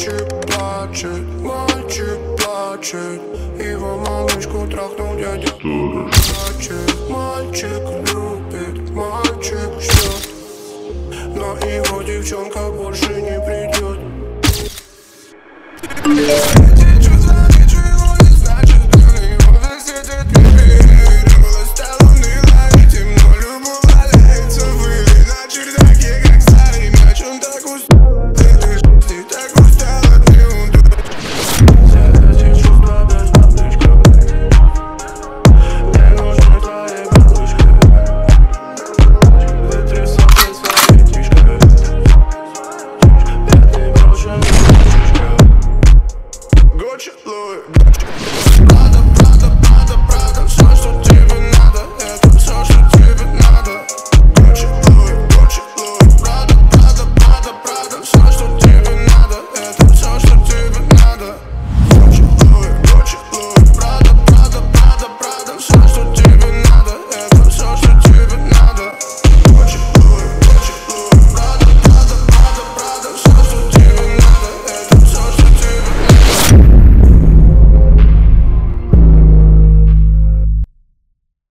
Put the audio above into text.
Мальчик плачет, его малышку трахнул дядя плачет. Мальчик любит, мальчик ждет, но его девчонка больше не придет.